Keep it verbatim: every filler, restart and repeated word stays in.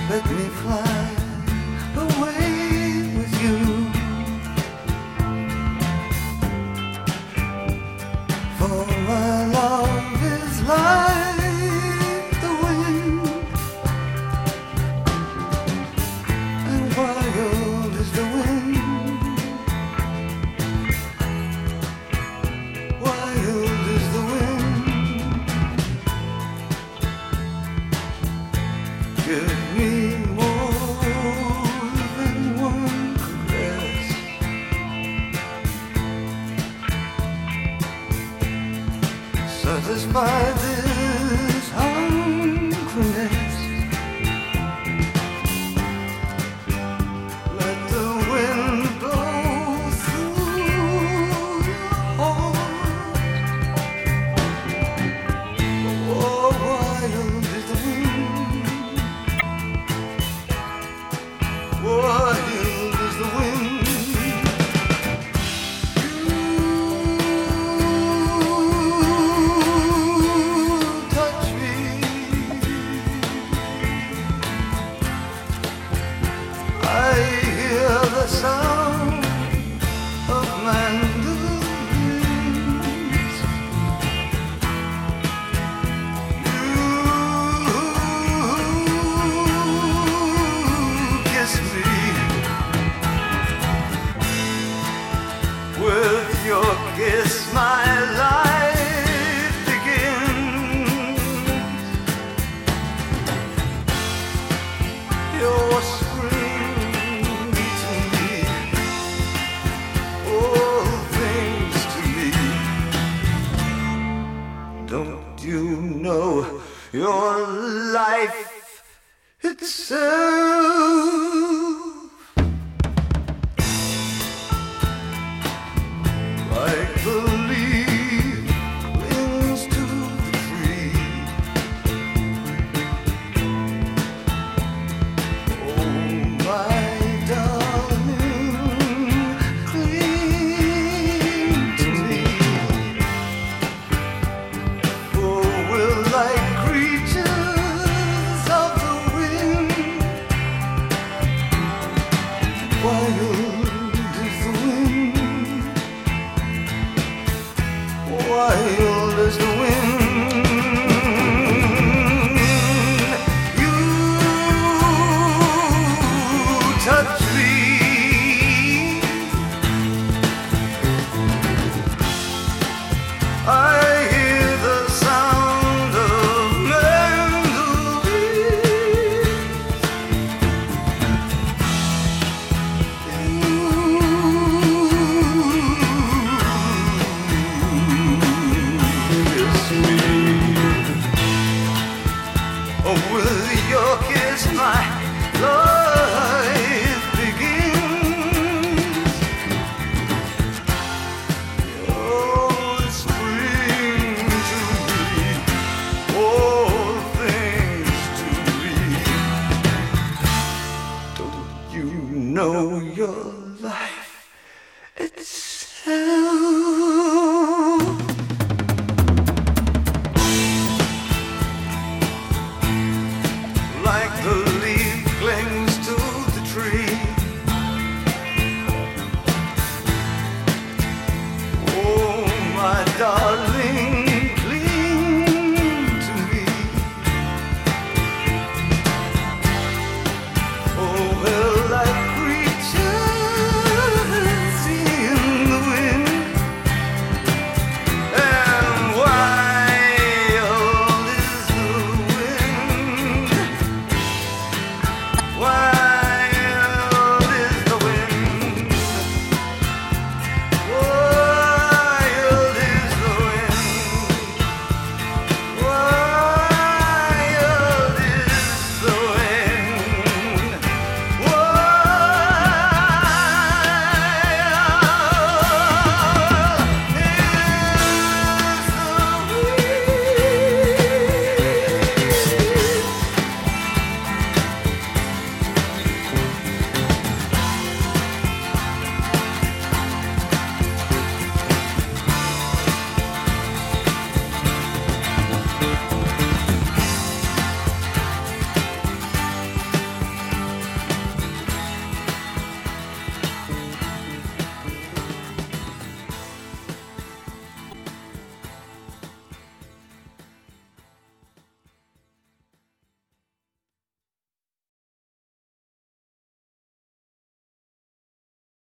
Let me fly away with you. For my love is like the wind, and wild is the wind. Wild is the wind. Give me more than one caress. Satisfy this hungriness. Let the wind blow through your heart. Oh, wild is the wind. Wild is the wind. You touch me. I hear the sound of mandolins. You kiss me. With your kiss, my life begins. Your spring to me, all things to me. Don't you know your life itself? Like the leaf clings to the tree. Oh, my darling, cling to me. For we're like creatures of the wind. Wild is the wind. Wild as the wind. You touch me. I hear the sound of mandolins. Kiss me. Oh, with your kiss, my life begins. Oh, spring to me, all things to me. Don't you know your